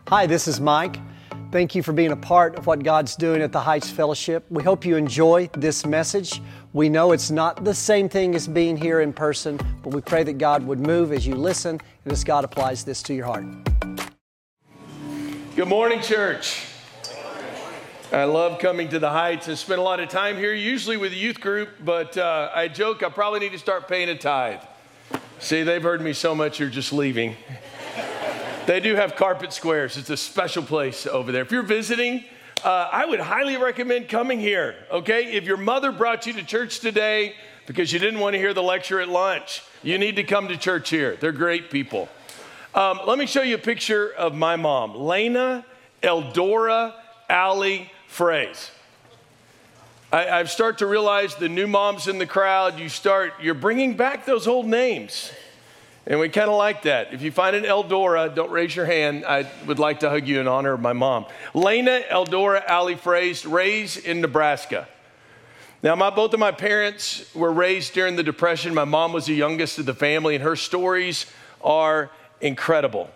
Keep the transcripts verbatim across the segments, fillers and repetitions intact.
Hi, this is Mike. Thank you for being a part of what God's doing at the Heights Fellowship. We hope you enjoy this message. We know it's not the same thing as being here in person, but we pray that God would move as you listen and as God applies this to your heart. Good morning, church. I love coming to the Heights and spend a lot of time here, usually with the youth group, but uh, I joke I probably need to start paying a tithe. See, they've heard me so much you're just leaving. They do have carpet squares. It's a special place over there. If you're visiting, uh, I would highly recommend coming here, okay? If your mother brought you to church today because you didn't want to hear the lecture at lunch, you need to come to church here. They're great people. Um, let me show you a picture of my mom, Lena Eldora Alley Fraze. I, I've started to realize the new moms in the crowd, you start, you're bringing back those old names. And we kind of like that. If you find an Eldora, don't raise your hand. I would like to hug you in honor of my mom. Lena Eldora Alley Fraze, raised in Nebraska. Now, my, both of my parents were raised during the Depression. My mom was the youngest of the family, and her stories are incredible.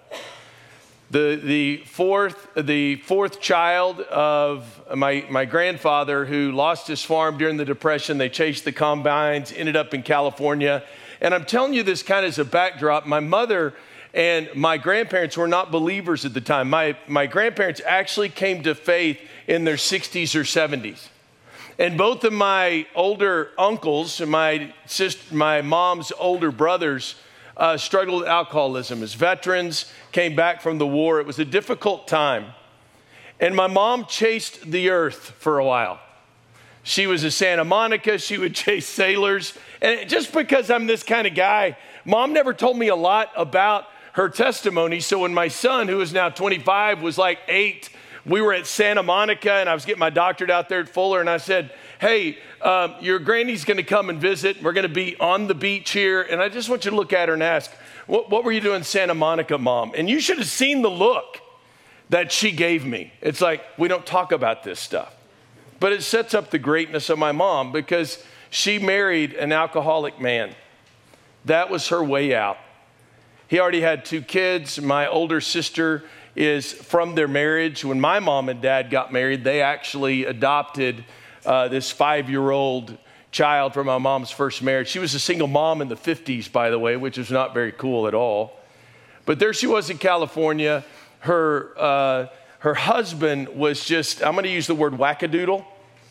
The, the, fourth, the fourth child of my, my grandfather, who lost his farm during the Depression, they chased the combines, ended up in California. And I'm telling you this kind of as a backdrop. My mother and my grandparents were not believers at the time. My, my grandparents actually came to faith in their sixties or seventies. And both of my older uncles and my sister, my mom's older brothers uh, struggled with alcoholism. As veterans, came back from the war. It was a difficult time. And my mom chased the earth for a while. She was a Santa Monica. She would chase sailors. And just because I'm this kind of guy, Mom never told me a lot about her testimony. So when my son, who is now twenty-five, was like eight, we were at Santa Monica and I was getting my doctorate out there at Fuller. And I said, hey, um, your granny's going to come and visit. We're going to be on the beach here. And I just want you to look at her and ask, what, what were you doing in Santa Monica, Mom? And you should have seen the look that she gave me. It's like, we don't talk about this stuff. But it sets up the greatness of my mom because she married an alcoholic man. That was her way out. He already had two kids. My older sister is from their marriage. When my mom and dad got married, they actually adopted uh, this five-year-old child from my mom's first marriage. She was a single mom in the fifties, by the way, which is not very cool at all. But there she was in California. Her, uh, her husband was just, I'm going to use the word wackadoodle,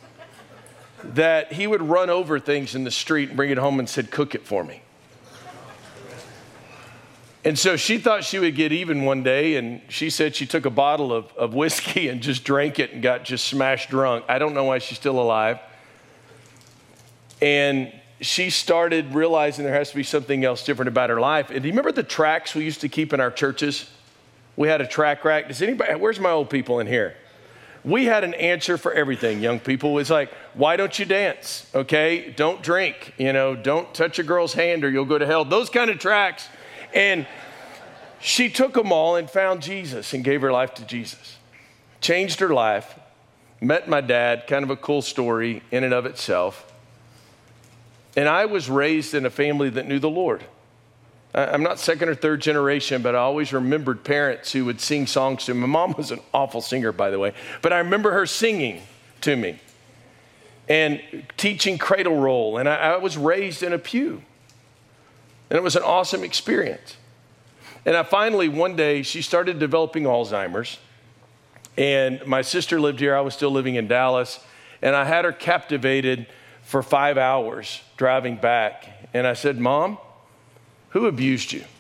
that he would run over things in the street and bring it home and said, cook it for me. And so she thought she would get even one day, and she said she took a bottle of, of whiskey and just drank it and got just smashed drunk. I don't know why she's still alive. And she started realizing there has to be something else different about her life. And do you remember the tracts we used to keep in our churches? We had a track rack. Does anybody, where's my old people in here? We had an answer for everything, young people. It's like, why don't you dance? Okay, don't drink. You know, don't touch a girl's hand or you'll go to hell. Those kind of tracts. And she took them all and found Jesus and gave her life to Jesus. Changed her life. Met my dad, kind of a cool story in and of itself. And I was raised in a family that knew the Lord. I'm not second or third generation, but I always remembered parents who would sing songs to me. My mom was an awful singer, by the way, but I remember her singing to me and teaching cradle roll. And I, I was raised in a pew. And it was an awesome experience. And I finally, one day, she started developing Alzheimer's. And my sister lived here. I was still living in Dallas. And I had her captivated for five hours driving back. And I said, Mom, who abused you?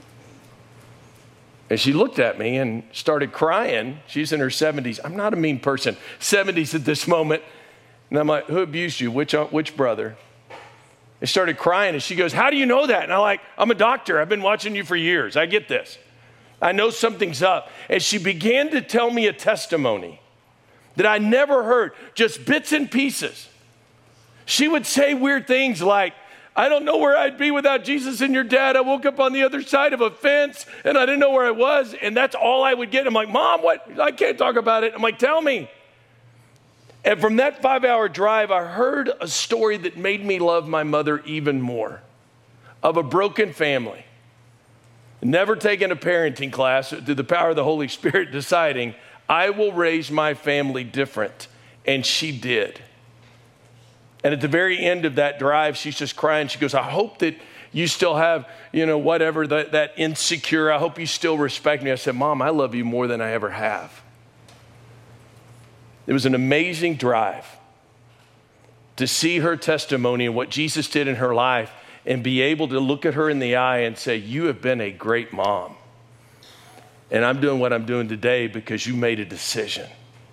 And she looked at me and started crying. She's in her seventies. I'm not a mean person. seventies at this moment. And I'm like, who abused you? Which, which brother? And started crying. And she goes, how do you know that? And I'm like, I'm a doctor. I've been watching you for years. I get this. I know something's up. And she began to tell me a testimony that I never heard, just bits and pieces. She would say weird things like, I don't know where I'd be without Jesus and your dad. I woke up on the other side of a fence and I didn't know where I was. And that's all I would get. I'm like, Mom, what? I can't talk about it. I'm like, tell me. And from that five hour drive, I heard a story that made me love my mother even more, of a broken family never taken a parenting class through the power of the Holy Spirit, deciding, I will raise my family different. And she did. And at the very end of that drive, she's just crying. She goes, I hope that you still have, you know, whatever, that, that insecure. I hope you still respect me. I said, Mom, I love you more than I ever have. It was an amazing drive to see her testimony and what Jesus did in her life and be able to look at her in the eye and say, you have been a great mom. And I'm doing what I'm doing today because you made a decision.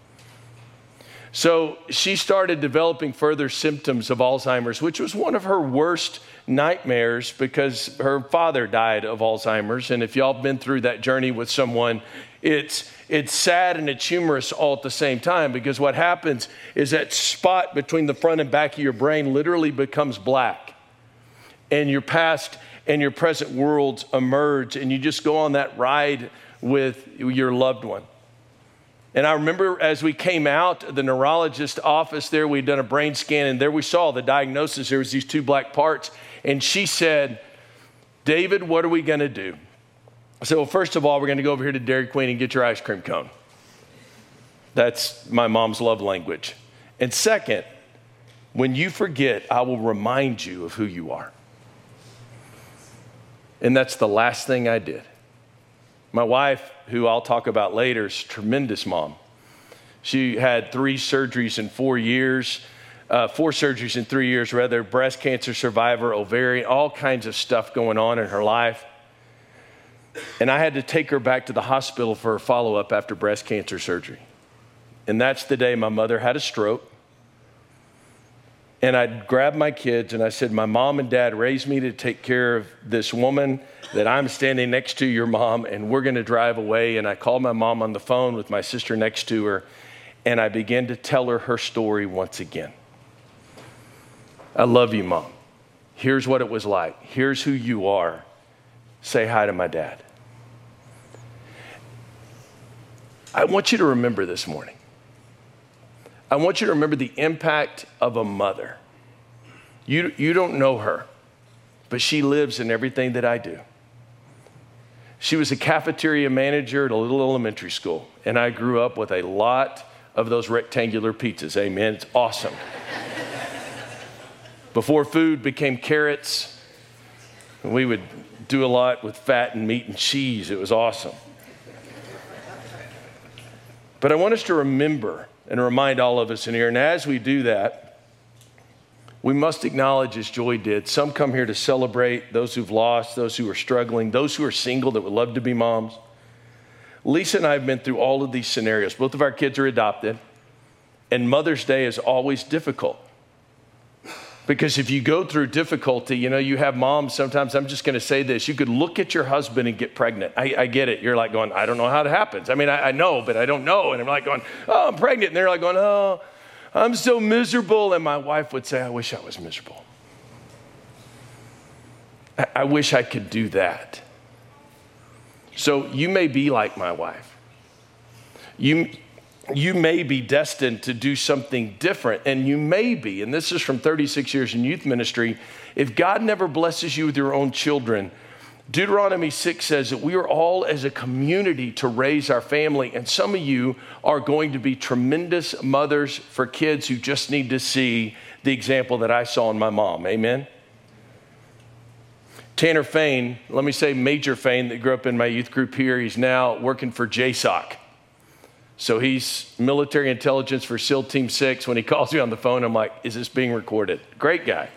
So she started developing further symptoms of Alzheimer's, which was one of her worst nightmares because her father died of Alzheimer's. And if y'all have been through that journey with someone, it's it's sad and it's humorous all at the same time, because what happens is that spot between the front and back of your brain literally becomes black. And your past and your present worlds emerge, and you just go on that ride with your loved one. And I remember as we came out of the neurologist office there, we'd done a brain scan, and there we saw the diagnosis. There was these two black parts. And she said, David, what are we going to do? I said, well, first of all, we're going to go over here to Dairy Queen and get your ice cream cone. That's my mom's love language. And second, when you forget, I will remind you of who you are. And that's the last thing I did. My wife, who I'll talk about later, is a tremendous mom. She had three surgeries in four years, uh, four surgeries in three years, rather, breast cancer survivor, ovarian, all kinds of stuff going on in her life. And I had to take her back to the hospital for a follow-up after breast cancer surgery. And that's the day my mother had a stroke. And I grabbed my kids and I said, my mom and dad raised me to take care of this woman that I'm standing next to, your mom, and we're going to drive away. And I called my mom on the phone with my sister next to her, and I began to tell her her story once again. I love you, Mom. Here's what it was like. Here's who you are. Say hi to my dad. I want you to remember this morning. I want you to remember the impact of a mother. You, you don't know her, but she lives in everything that I do. She was a cafeteria manager at a little elementary school, and I grew up with a lot of those rectangular pizzas. Amen. It's awesome. Before food became carrots, we would do a lot with fat and meat and cheese. It was awesome. But I want us to remember and remind all of us in here, and as we do that, we must acknowledge, as Joy did, some come here to celebrate those who've lost, those who are struggling, those who are single that would love to be moms. Lisa and I have been through all of these scenarios. Both of our kids are adopted, and Mother's Day is always difficult. Because if you go through difficulty, you know, you have moms, sometimes, I'm just going to say this, you could look at your husband and get pregnant. I, I get it. You're like going, I don't know how it happens. I mean, I, I know, but I don't know. And I'm like going, oh, I'm pregnant. And they're like going, oh, I'm so miserable. And my wife would say, I wish I was miserable. I, I wish I could do that. So you may be like my wife. You You may be destined to do something different, and you may be, and this is from thirty-six years in youth ministry, if God never blesses you with your own children, Deuteronomy six says that we are all as a community to raise our family, and some of you are going to be tremendous mothers for kids who just need to see the example that I saw in my mom. Amen? Tanner Fain, let me say Major Fain, that grew up in my youth group here, he's now working for J SOC. So he's military intelligence for SEAL Team six. When he calls me on the phone, I'm like, is this being recorded? Great guy.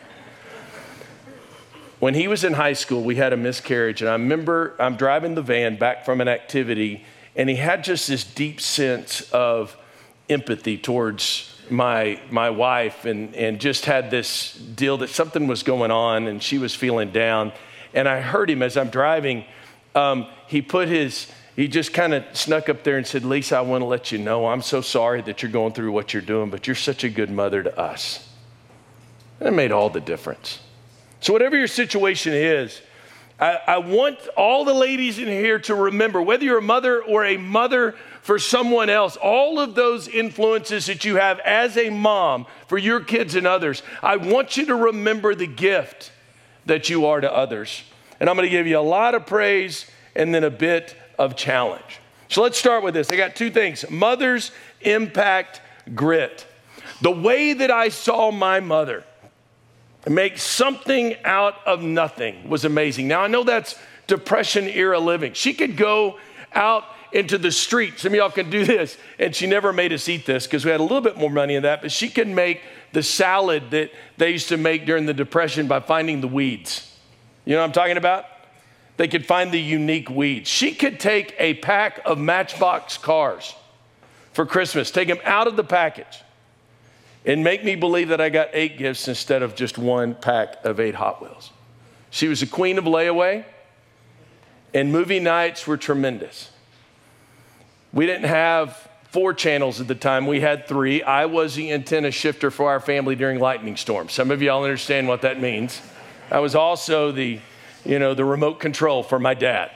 When he was in high school, we had a miscarriage. And I remember I'm driving the van back from an activity, and he had just this deep sense of empathy towards my my wife, and, and just had this deal that something was going on, and she was feeling down. And I heard him as I'm driving. Um, he put his... He just kind of snuck up there and said, Lisa, I want to let you know, I'm so sorry that you're going through what you're doing, but you're such a good mother to us. And it made all the difference. So whatever your situation is, I, I want all the ladies in here to remember, whether you're a mother or a mother for someone else, all of those influences that you have as a mom for your kids and others, I want you to remember the gift that you are to others. And I'm going to give you a lot of praise and then a bit of challenge. So let's start with this. I got two things. Mothers impact grit. The way that I saw my mother make something out of nothing was amazing. Now, I know that's Depression era living. She could go out into the street. Some of y'all can do this. And she never made us eat this because we had a little bit more money in that. But she could make the salad that they used to make during the Depression by finding the weeds. You know what I'm talking about? They could find the unique weeds. She could take a pack of Matchbox cars for Christmas, take them out of the package, and make me believe that I got eight gifts instead of just one pack of eight Hot Wheels. She was the queen of layaway, and movie nights were tremendous. We didn't have four channels at the time. We had three. I was the antenna shifter for our family during lightning storms. Some of y'all understand what that means. I was also the, you know, the remote control for my dad.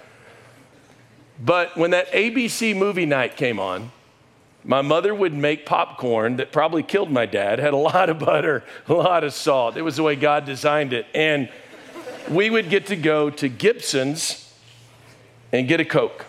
But when that A B C movie night came on, my mother would make popcorn that probably killed my dad, had a lot of butter, a lot of salt. It was the way God designed it. And we would get to go to Gibson's and get a Coke.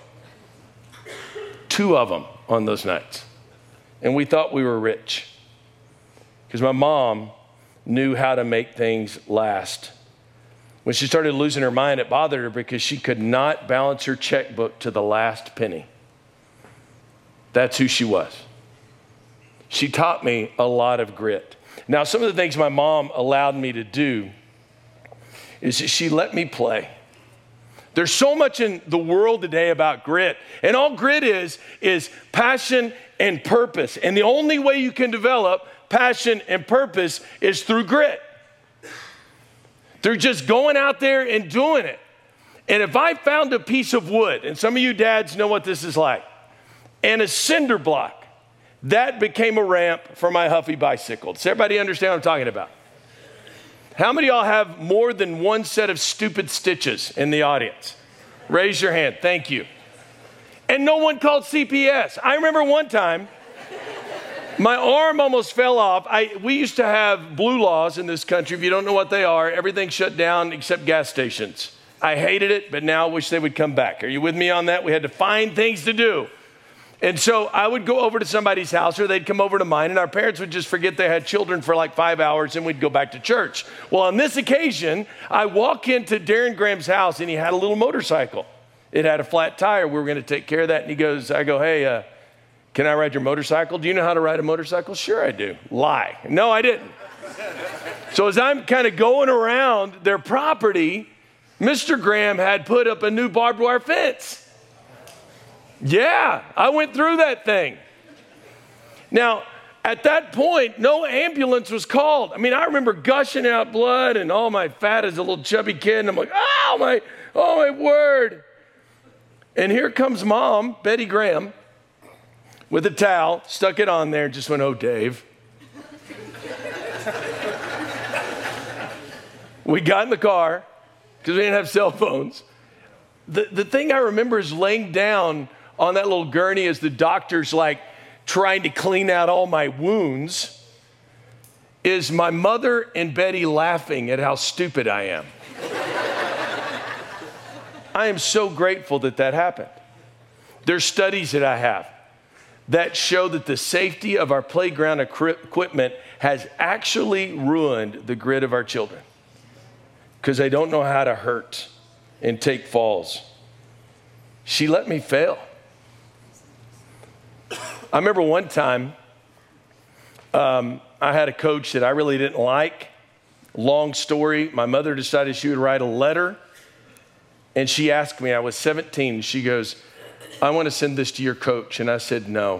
Two of them on those nights. And we thought we were rich because my mom knew how to make things last. When she started losing her mind, it bothered her because she could not balance her checkbook to the last penny. That's who she was. She taught me a lot of grit. Now, some of the things my mom allowed me to do is that she let me play. There's so much in the world today about grit. And all grit is, is passion and purpose. And the only way you can develop passion and purpose is through grit. Through just going out there and doing it. And if I found a piece of wood, and some of you dads know what this is like, and a cinder block, that became a ramp for my Huffy bicycle. Does everybody understand what I'm talking about? How many of y'all have more than one set of stupid stitches in the audience? Raise your hand. Thank you. And no one called C P S. I remember one time, my arm almost fell off. I, we used to have blue laws in this country. If you don't know what they are, everything shut down except gas stations. I hated it, but now I wish they would come back. Are you with me on that? We had to find things to do. And so I would go over to somebody's house or they'd come over to mine and our parents would just forget they had children for like five hours and we'd go back to church. Well, on this occasion, I walk into Darren Graham's house and he had a little motorcycle. It had a flat tire. We were going to take care of that. And he goes, I go, hey, uh, can I ride your motorcycle? Do you know how to ride a motorcycle? Sure I do. Lie. No, I didn't. So as I'm kind of going around their property, Mister Graham had put up a new barbed wire fence. Yeah, I went through that thing. Now, at that point, no ambulance was called. I mean, I remember gushing out blood and all my fat as a little chubby kid. And I'm like, oh my, oh my word. And here comes Mom, Betty Graham, with a towel, stuck it on there, and just went, oh, Dave. We got in the car because we didn't have cell phones. The, the thing I remember is laying down on that little gurney as the doctor's like trying to clean out all my wounds is my mother and Betty laughing at how stupid I am. I am so grateful that that happened. There's studies that I have that show that the safety of our playground equipment has actually ruined the grit of our children because they don't know how to hurt and take falls. She let me fail. I remember one time um, I had a coach that I really didn't like. Long story. My mother decided she would write a letter. And she asked me, I was seventeen. She goes, I want to send this to your coach. And I said, no.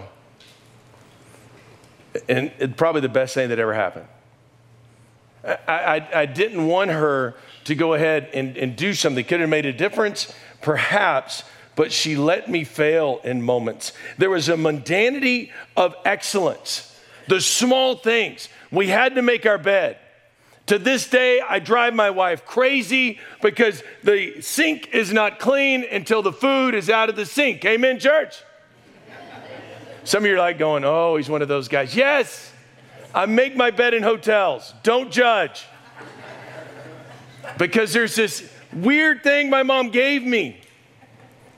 And it's probably the best thing that ever happened. I, I, I didn't want her to go ahead and, and do something. Could have made a difference, perhaps. But she let me fail in moments. There was a mundanity of excellence. The small things. We had to make our bed. To this day, I drive my wife crazy because the sink is not clean until the food is out of the sink. Amen, church? Some of you are like going, oh, he's one of those guys. Yes, I make my bed in hotels. Don't judge. Because there's this weird thing my mom gave me.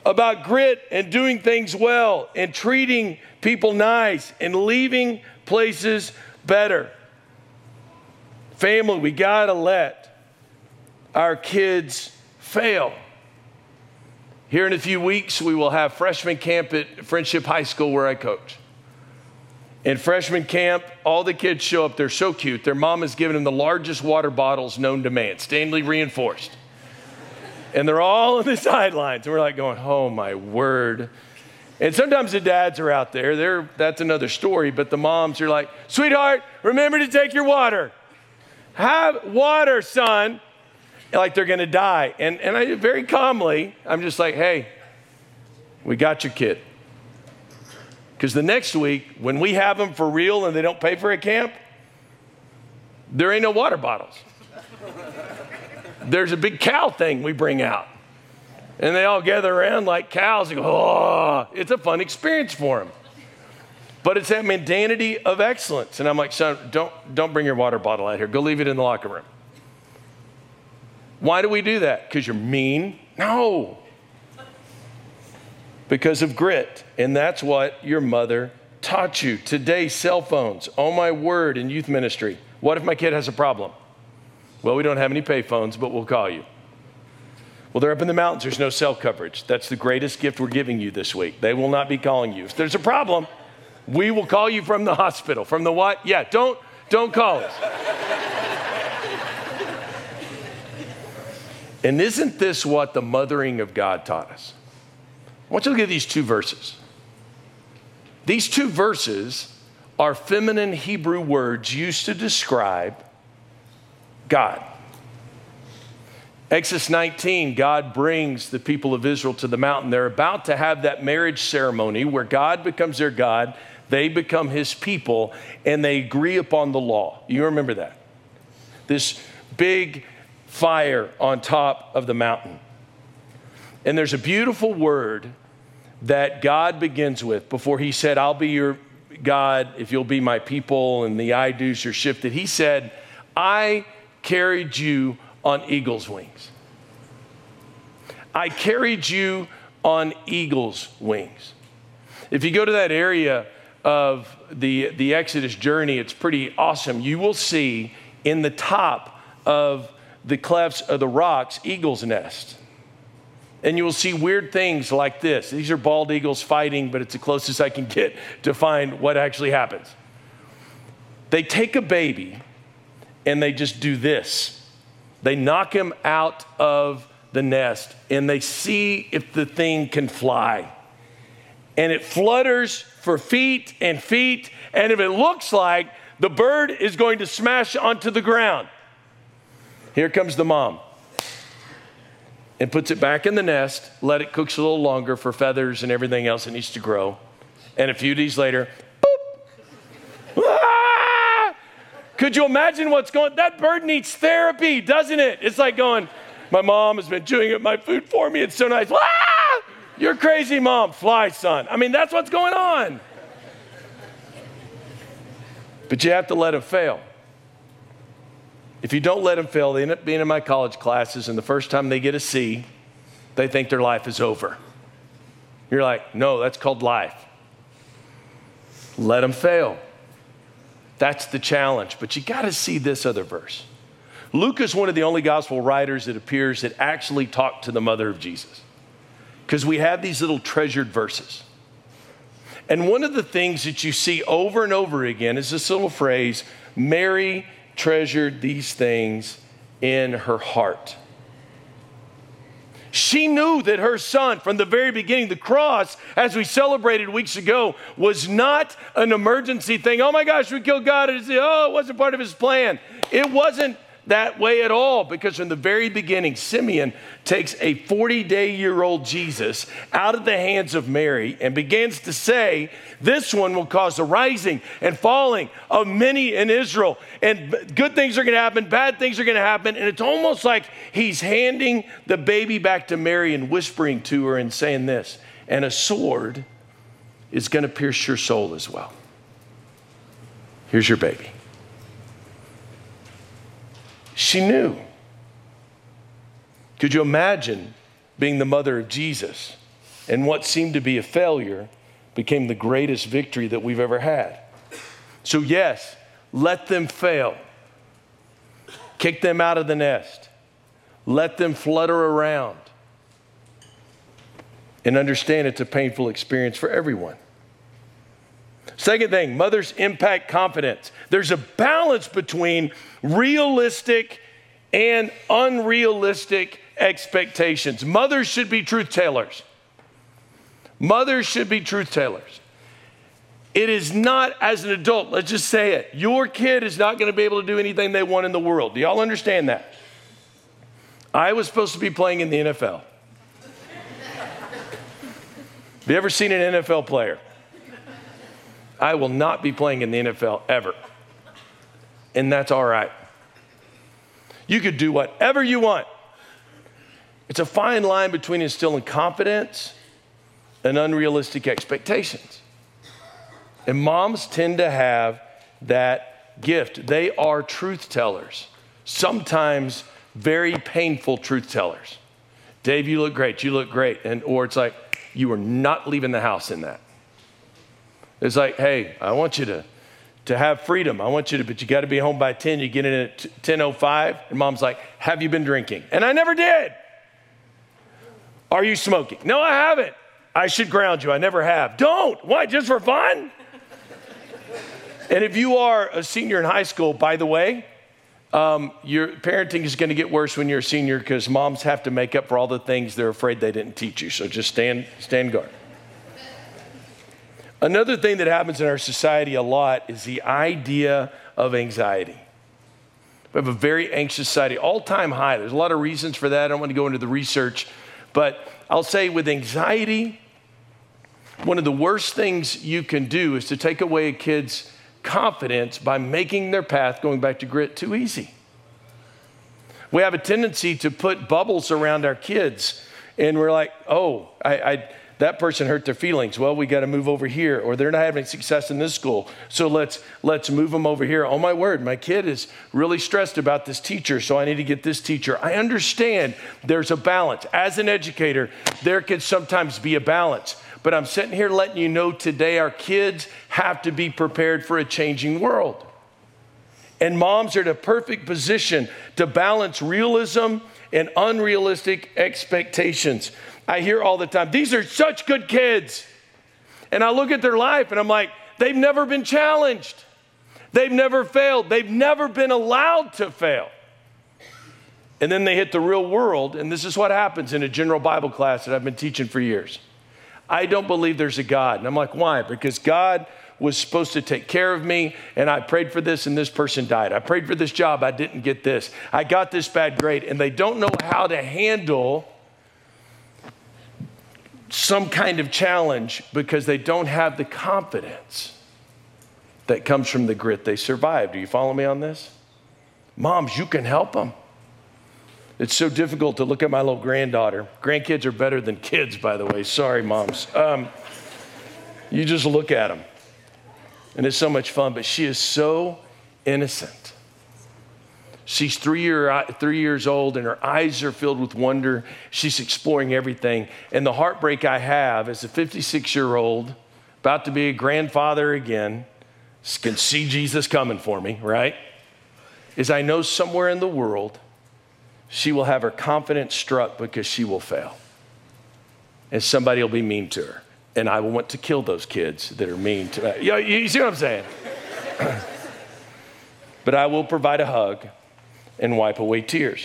about grit and doing things well and treating people nice and leaving places better. Family, we gotta let our kids fail. Here in a few weeks, we will have freshman camp at Friendship High School where I coach. In freshman camp, all the kids show up. They're so cute. Their mom has given them the largest water bottles known to man, Stanley reinforced. And they're all on the sidelines. And we're like going, oh my word. And sometimes the dads are out there. They're, that's another story. But the moms are like, sweetheart, remember to take your water. Have water, son. Like they're going to die. And, and I very calmly, I'm just like, hey, we got your kid. Because the next week, when we have them for real and they don't pay for a camp, there ain't no water bottles. There's a big cow thing we bring out. And they all gather around like cows and go, oh, it's a fun experience for them. But it's that mentality of excellence. And I'm like, son, don't, don't bring your water bottle out here. Go leave it in the locker room. Why do we do that? Because you're mean? No. Because of grit. And that's what your mother taught you. Today, cell phones. Oh my word, in youth ministry. What if my kid has a problem? Well, we don't have any pay phones, but we'll call you. Well, they're up in the mountains. There's no cell coverage. That's the greatest gift we're giving you this week. They will not be calling you. If there's a problem, we will call you from the hospital. From the what? Yeah, don't, don't call us. And isn't this what the mothering of God taught us? I want you to look at these two verses. These two verses are feminine Hebrew words used to describe God. Exodus nineteen, God brings the people of Israel to the mountain. They're about to have that marriage ceremony where God becomes their God, they become his people, and they agree upon the law. You remember that? This big fire on top of the mountain. And there's a beautiful word that God begins with before he said, I'll be your God if you'll be my people, and the I do's are shifted. He said, I carried you on eagle's wings. I carried you on eagle's wings. If you go to that area of the, the Exodus journey, it's pretty awesome. You will see in the top of the clefts of the rocks, eagle's nest. And you will see weird things like this. These are bald eagles fighting, but it's the closest I can get to find what actually happens. They take a baby and they just do this. They knock him out of the nest and they see if the thing can fly. And it flutters for feet and feet. And if it looks like the bird is going to smash onto the ground, here comes the mom and puts it back in the nest, let it cook a little longer for feathers and everything else that needs to grow. And a few days later, boop. Ah! Could you imagine what's going on? That bird needs therapy, doesn't it? It's like going, my mom has been chewing up my food for me. It's so nice. Ah! You're crazy, mom. Fly, son. I mean, that's what's going on. But you have to let him fail. If you don't let them fail, they end up being in my college classes, and the first time they get a C, they think their life is over. You're like, no, that's called life. Let them fail. That's the challenge. But you got to see this other verse. Luke is one of the only gospel writers that appears that actually talked to the mother of Jesus, because we have these little treasured verses. And one of the things that you see over and over again is this little phrase, Mary treasured these things in her heart. She knew that her son, from the very beginning, the cross, as we celebrated weeks ago, was not an emergency thing. Oh my gosh, we killed God. And oh, it wasn't part of his plan. It wasn't that way at all, because from the very beginning, Simeon takes a forty-day-year-old Jesus out of the hands of Mary and begins to say, this one will cause the rising and falling of many in Israel. And good things are going to happen, bad things are going to happen. And it's almost like he's handing the baby back to Mary and whispering to her and saying this, and a sword is going to pierce your soul as well. Here's your baby. She knew. Could you imagine being the mother of Jesus And what seemed to be a failure became the greatest victory that we've ever had. So yes, let them fail. Kick them out of the nest. Let them flutter around. And understand it's a painful experience for everyone. Second thing, mothers impact confidence. There's a balance between realistic and unrealistic expectations. Mothers should be truth tellers. Mothers should be truth tellers. It is not, as an adult, let's just say it, your kid is not going to be able to do anything they want in the world. Do y'all understand that? I was supposed to be playing in the N F L. Have you ever seen an N F L player? I will not be playing in the N F L ever. And that's all right. You could do whatever you want. It's a fine line between instilling confidence and unrealistic expectations. And moms tend to have that gift. They are truth tellers, sometimes very painful truth tellers. Dave, you look great. You look great. And or it's like, you are not leaving the house in that. It's like, hey, I want you to, to have freedom. I want you to, but you got to be home by ten. You get in at ten oh five. And mom's like, have you been drinking? And I never did. Are you smoking? No, I haven't. I should ground you. I never have. Don't. Why? Just for fun? And if you are a senior in high school, by the way, um, your parenting is going to get worse when you're a senior because moms have to make up for all the things they're afraid they didn't teach you. So just stand, stand guard. Another thing that happens in our society a lot is the idea of anxiety. We have a very anxious society, all-time high. There's a lot of reasons for that. I don't want to go into the research, but I'll say with anxiety, one of the worst things you can do is to take away a kid's confidence by making their path, going back to grit, too easy. We have a tendency to put bubbles around our kids, and we're like, oh, I, I that person hurt their feelings. Well, we got to move over here, or they're not having success in this school, so let's let's move them over here. Oh my word, my kid is really stressed about this teacher, so I need to get this teacher. I understand there's a balance. As an educator, there can sometimes be a balance. But I'm sitting here letting you know today our kids have to be prepared for a changing world. And moms are in a perfect position to balance realism and unrealistic expectations. I hear all the time, these are such good kids. And I look at their life and I'm like, they've never been challenged. They've never failed. They've never been allowed to fail. And then they hit the real world, and this is what happens in a general Bible class that I've been teaching for years. I don't believe there's a God. And I'm like, why? Because God was supposed to take care of me, and I prayed for this, and this person died. I prayed for this job, I didn't get this. I got this bad grade, and they don't know how to handle some kind of challenge because they don't have the confidence that comes from the grit they survived. Do you follow me on this? Moms, you can help them. It's so difficult to look at my little granddaughter. Grandkids are better than kids, by the way. Sorry, moms. Um, you just look at them, and it's so much fun, but she is so innocent. She's three, year, three years old, and her eyes are filled with wonder. She's exploring everything. And the heartbreak I have as a fifty-six-year-old, about to be a grandfather again, can see Jesus coming for me, right? Is I know somewhere in the world, she will have her confidence struck because she will fail. And somebody will be mean to her. And I will want to kill those kids that are mean to her. You, you see what I'm saying? But I will provide a hug and wipe away tears.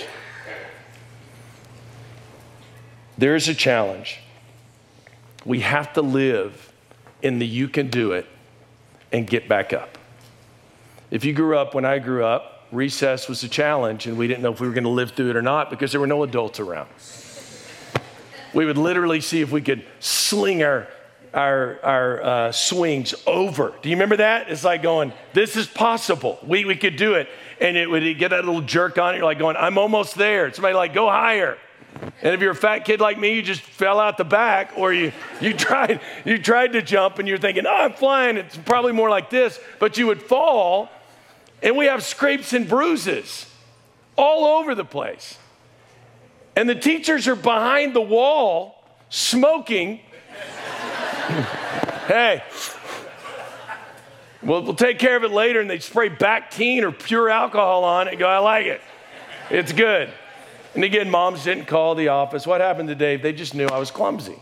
There is a challenge. We have to live in the you can do it and get back up. If you grew up when I grew up, recess was a challenge, and we didn't know if we were going to live through it or not because there were no adults around. We would literally see if we could sling our our, our uh, swings over. Do you remember that? It's like going, this is possible. We we could do it. And it would get that little jerk on it. You're like going, I'm almost there. Somebody like, go higher. And if you're a fat kid like me, you just fell out the back, or you you tried you tried to jump and you're thinking, oh, I'm flying. It's probably more like this. But you would fall. And we have scrapes and bruises all over the place. And the teachers are behind the wall smoking Hey, we'll, we'll take care of it later. And they'd spray Bactine or pure alcohol on it and go, I like it. It's good. And again, moms didn't call the office. What happened to Dave? They just knew I was clumsy.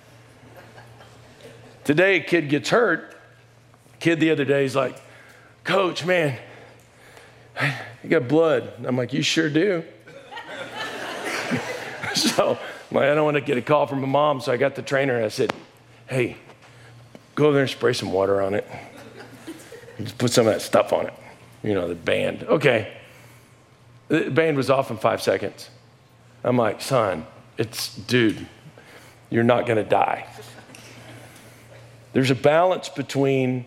Today, a kid gets hurt. Kid the other day is like, Coach, man, you got blood. I'm like, you sure do. So I'm like, I don't want to get a call from a mom. So I got the trainer and I said, hey, go over there and spray some water on it. Just put some of that stuff on it. You know, the band. Okay. The band was off in five seconds. I'm like, son, it's, dude, you're not going to die. There's a balance between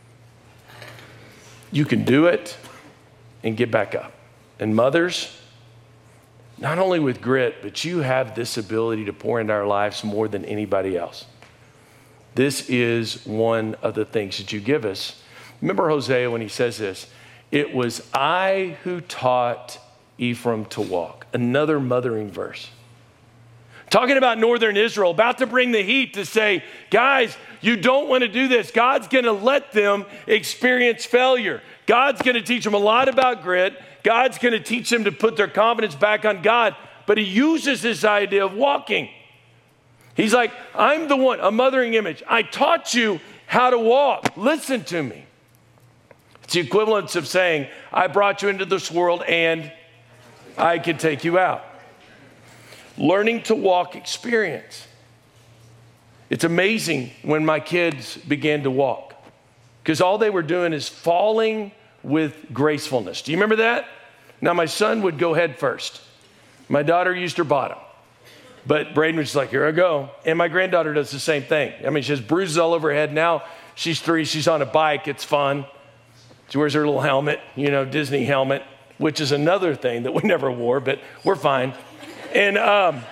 you can do it and get back up. And mothers, not only with grit, but you have this ability to pour into our lives more than anybody else. This is one of the things that you give us. Remember Hosea when he says this, it was I who taught Ephraim to walk. Another mothering verse. Talking about northern Israel, about to bring the heat to say, guys, you don't want to do this. God's going to let them experience failure. God's going to teach them a lot about grit. God's going to teach them to put their confidence back on God. But he uses this idea of walking. He's like, I'm the one, a mothering image. I taught you how to walk. Listen to me. It's the equivalence of saying, I brought you into this world and I can take you out. Learning to walk experience. It's amazing when my kids began to walk because all they were doing is falling with gracefulness. Do you remember that? Now my son would go head first. My daughter used her bottom. But Braden was just like, here I go. And my granddaughter does the same thing. I mean, she has bruises all over her head. Now she's three. She's on a bike. It's fun. She wears her little helmet, you know, Disney helmet, which is another thing that we never wore, but we're fine. And, um,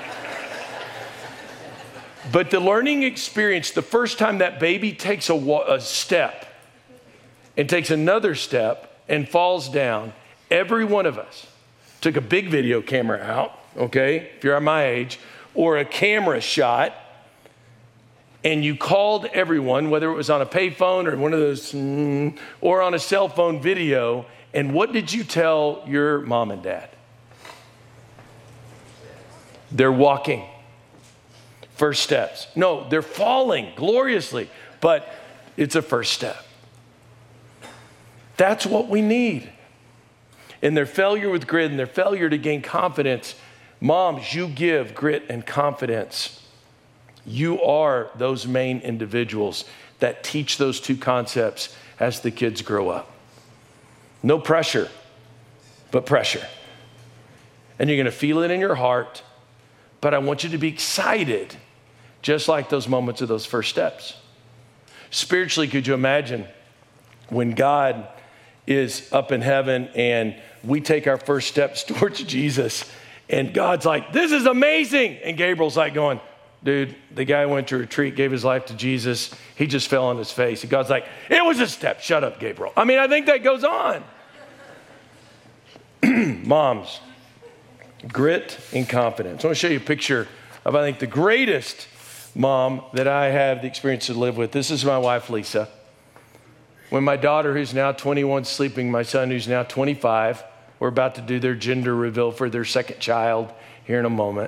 but the learning experience, the first time that baby takes a, a step and takes another step and falls down, every one of us took a big video camera out, okay, if you're my age, or a camera shot, and you called everyone, whether it was on a payphone or one of those, mm, or on a cell phone video, and what did you tell your mom and dad? They're walking. First steps. No, they're falling gloriously, but it's a first step. That's what we need. In their failure with grit and their failure to gain confidence, moms, you give grit and confidence. You are those main individuals that teach those two concepts as the kids grow up. No pressure, but pressure. And you're going to feel it in your heart, but I want you to be excited, just like those moments of those first steps. Spiritually, could you imagine when God is up in heaven and we take our first steps towards Jesus and God's like, this is amazing. And Gabriel's like going, dude, the guy went to retreat, gave his life to Jesus. He just fell on his face. And God's like, it was a step. Shut up, Gabriel. I mean, I think that goes on. Moms, grit and confidence. I want to show you a picture of, I think, the greatest mom that I have the experience to live with. This is my wife, Lisa. When my daughter, who's now twenty-one, sleeping, my son, who's now twenty-five, we're about to do their gender reveal for their second child here in a moment.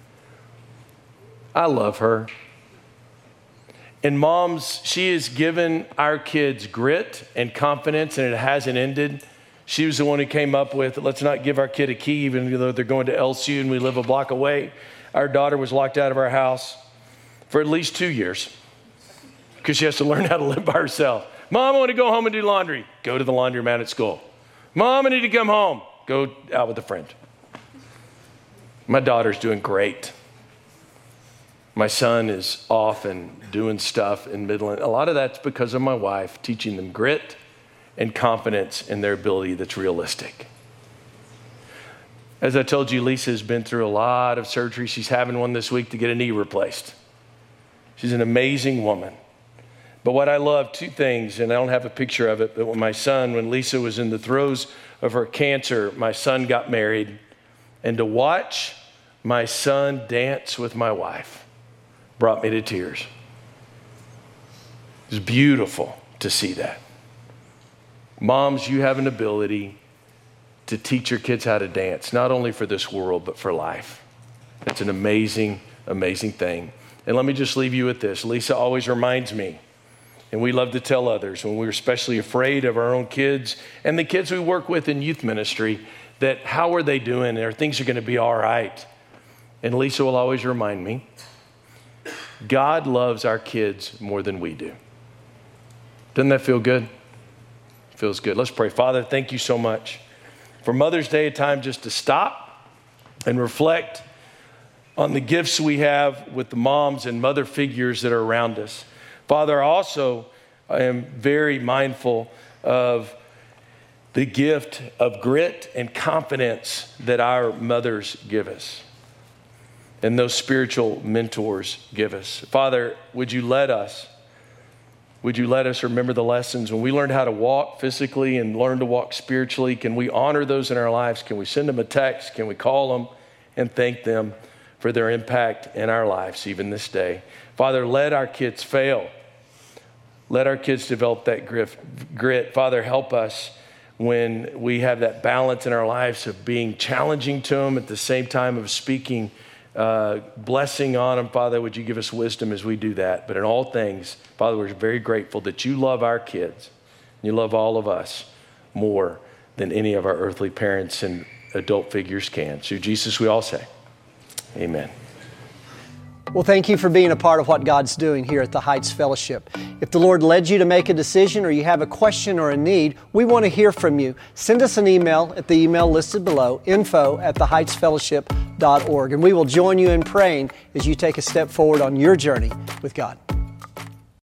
I love her. And moms, she has given our kids grit and confidence, and it hasn't ended. She was the one who came up with, let's not give our kid a key, even though they're going to L S U and we live a block away. Our daughter was locked out of our house for at least two years because she has to learn how to live by herself. Mom, I want to go home and do laundry. Go to the laundromat at school. Mom, I need to come home. Go out with a friend. My daughter's doing great. My son is off and doing stuff in Midland. A lot of that's because of my wife teaching them grit and confidence in their ability that's realistic. As I told you, Lisa has been through a lot of surgery. She's having one this week to get a knee replaced. She's an amazing woman. But what I love, two things, and I don't have a picture of it, but when my son, when Lisa was in the throes of her cancer, my son got married. And to watch my son dance with my wife brought me to tears. It's beautiful to see that. Moms, you have an ability to teach your kids how to dance, not only for this world, but for life. It's an amazing, amazing thing. And let me just leave you with this. Lisa always reminds me, and we love to tell others when we're especially afraid of our own kids and the kids we work with in youth ministry, that how are they doing? Are things are going to be all right? And Lisa will always remind me, God loves our kids more than we do. Doesn't that feel good? Feels good. Let's pray. Father, thank you so much for Mother's Day, a time just to stop and reflect on the gifts we have with the moms and mother figures that are around us. Father, also, I am very mindful of the gift of grit and confidence that our mothers give us and those spiritual mentors give us. Father, would you let us, would you let us remember the lessons when we learned how to walk physically and learn to walk spiritually? Can we honor those in our lives? Can we send them a text? Can we call them and thank them for their impact in our lives, even this day? Father, let our kids fail. Let our kids develop that grit. Father, help us when we have that balance in our lives of being challenging to them at the same time of speaking uh, blessing on them. Father, would you give us wisdom as we do that? But in all things, Father, we're very grateful that you love our kids. You love all of us more than any of our earthly parents and adult figures can. So Jesus, we all say, amen. Well, thank you for being a part of what God's doing here at the Heights Fellowship. If the Lord led you to make a decision or you have a question or a need, we want to hear from you. Send us an email at the email listed below, info at the heights fellowship dot org, and we will join you in praying as you take a step forward on your journey with God.